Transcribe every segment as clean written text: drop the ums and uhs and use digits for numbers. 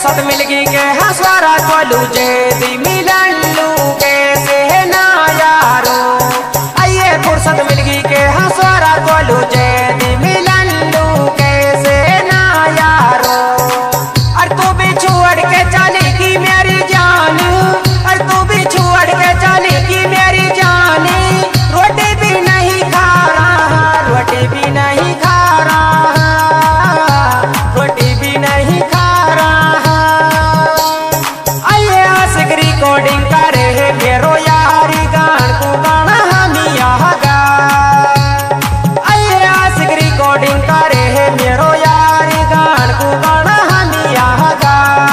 फुर्सत मिल गई के हंसवारा बोलू जे दी मिलन लू कैसे ना यारो। आइए फुर्सत मिल गई के हंसवारा बोलू जे दी मिलन लू कैसे ना यारो। और तू भी छोड़ के चली की मेरी जान, और तू भी छोड़ के चली की मेरी जानी। रोटी भी नहीं खा रहा, रोटी भी नहीं खा रहा, रोटी भी नहीं खा रहा। आइए आशिक रिकॉर्डिंग करे है मेरो यारी गान को गाना हम यहाँ गा। आइए आशिक रिकॉर्डिंग करे है मेरो यारी गान को गाना हम यहाँ गा।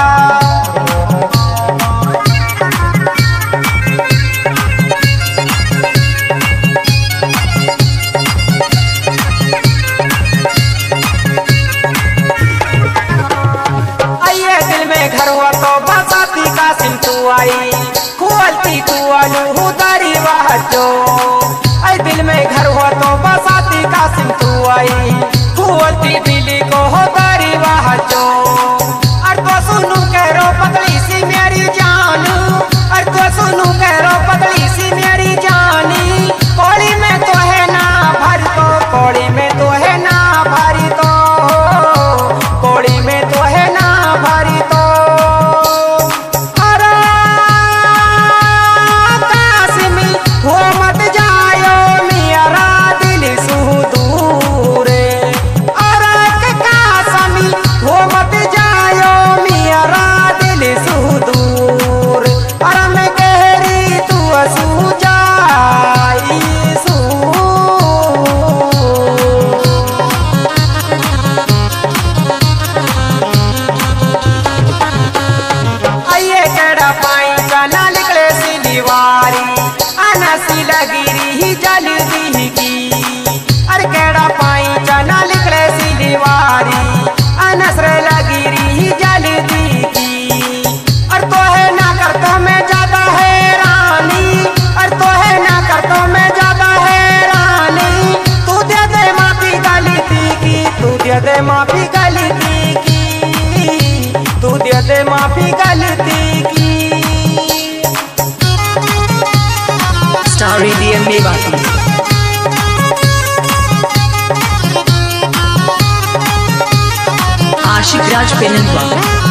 घर हुआ तो बसाती कासिम तू आई, खोलती तू आलू दरी जो। आई दिल में घर हुआ तो बसाती कासिम तू आई, खोलती दिली को हो दरी जो। और तो सुनू कह रो पतली सी मेरी जान, और तो सुनू कह रो पतली सी मेरी जानी। कोड़ी में तो है ना भरी तो, कोड़ी में तो है ना भरी तो, कोड़ी में तो है ना भरी तो। हो मत जायो मेरा दिल सुदूर, अरे कासमी हो मत जायो मेरा दिल सुदूर। अरे मैं गहरी तू सू जाई सू। आइए केड़ा पाई चना निकले सी दीवारी, अनसी लगी रही जल्दी की। अरे केड़ा पाई चना निकले सी दीवारी, अनसर लगी रही जल्दी की। और तो है ना कर तो मैं ज्यादा हैरानी, और तो है ना कर तो मैं ज्यादा हैरानी। तू दे दे माफी गलती की, तू दे दे माफी गलती की, तू दे दे माफी गलती की। स्टार रेडियो में बाती आशिक राज पेननवा।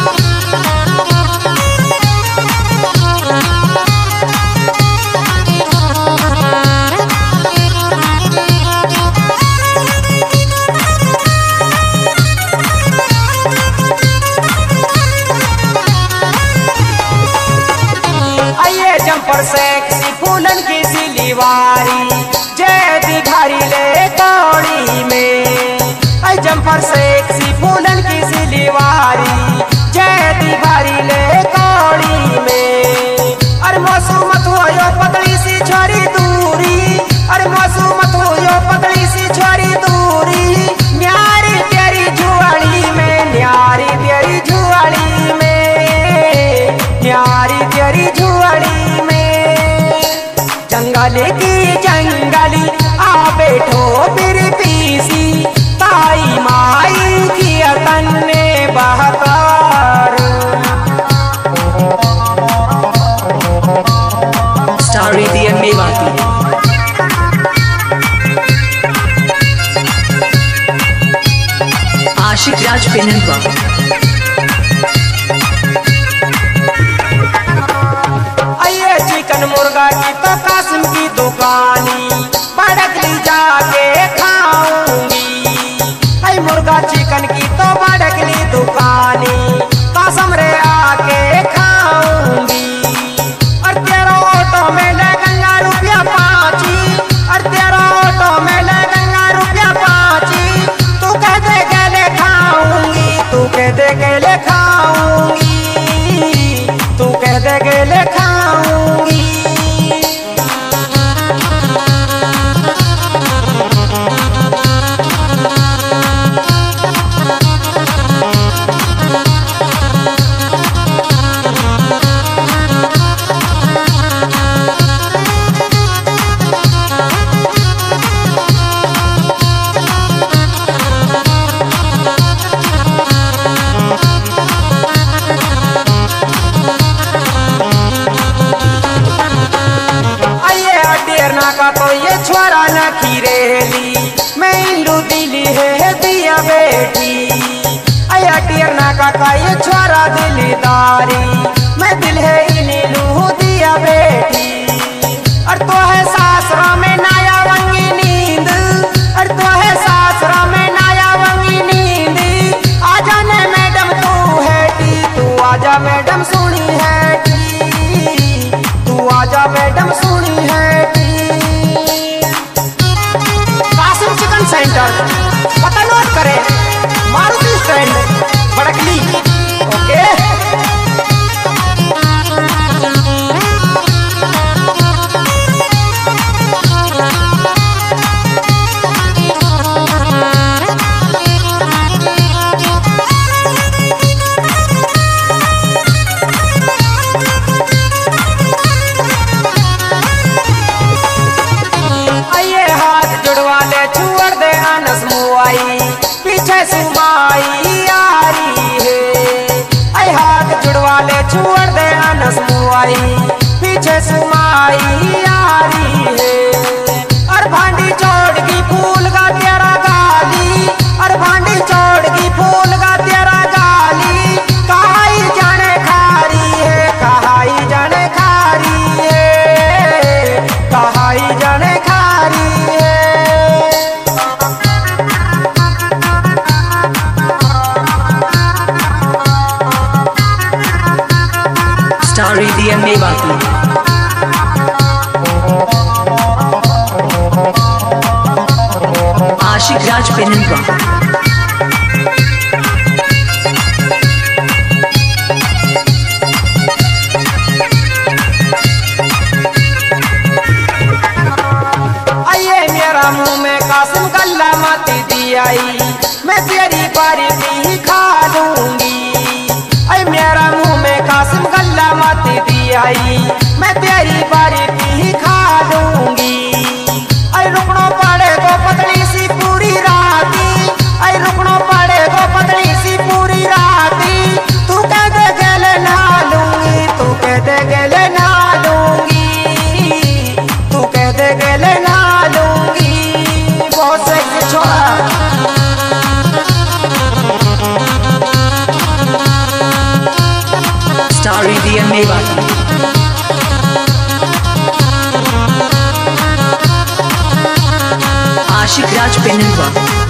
आइए जंपर सेक्सी फूलन की सिलीवारी, जय दिघारी ले कौड़ी में। आई जंपर सेक्सी फूलन की सिलीवारी, जय दिघारी ले कौड़ी में। अरे मौसुमत हो यो पतली सी छोरी दूरी, अरे मौसुमत हो यो पतली सी छोरी दूरी। न्यारी तेरी जुआड़ी में, न्यारी तेरी जुआड़ी में, न्यारी तेरी जुआड़ी में। जंगल की जंगली आ बैठो फिर पीसी, ताई माई की अतन ने बहकार। स्टार रेडियो में बाती आशिक राज पेननवा। आइए चिकन मुर्गा की तो कासिम की दुकानी, बड़कली जाके खाऊंगी। आई मुर्गा चिकन की तो बड़कली दुकानी, कासम रे आके खाऊंगी। और तेरा ऑटो में लगेगा रुपया 5, और तेरा ऑटो में लगेगा रुपया 5। तू कह दे गले खाऊंगी, तू कह दे गले खाऊंगी, तू कह दे गले खाऊंगी। काका ये छोरा दिलदारी, मैं दिल है इन्हें लूह दिया बेटी। और तो है सासरा में नाया वंगी नींद, और तो है सासरा में नाया वंगी नींद। आजा ने मैडम तू है टी, तू आजा मैडम सुनी है टी, तू आजा मैडम सुनी है टी। कासिम चिकन सेंटर पता नोट करे, मारुति स्टैंड बड़कली। ओके छुअर दे अनस मुआई, पीछे सुमाई यारी है। आई हाथ जुड़वा ले छुअर दे अनस मुआई, पीछे सुमाई यारी है। और भांडी छोड़ की फूल का तेरा गाली, और भांडी छोड़ की फूल का तेरा गाली। कहाई जाने खारी है, कहाई जाने खारी है, कहाई जाने खारी है। स्टार रेडियम में बाती। आशिक राज पेनवा। आइए मेरा मुंह में कासिम गल्ला माती दी आई, मैं तेरी बारी भी खा लूंगी। आई मेरा मुंह में कासिम गल्ला माती दी आई, मैं तेरी बारी भी खा लूंगी। आई रुकनो पड़े तो पतली सी पूरी राती, आई रुकनो पड़े तो पतली सी पूरी राती। तू कह दे गले ना लूंगी, तू कह दे गले ना लूंगी, तू कह दे गले ना लूंगी। बहुत सही छोड़ा। स्टार रेडियम में बाती। आशिक राज पेनवा।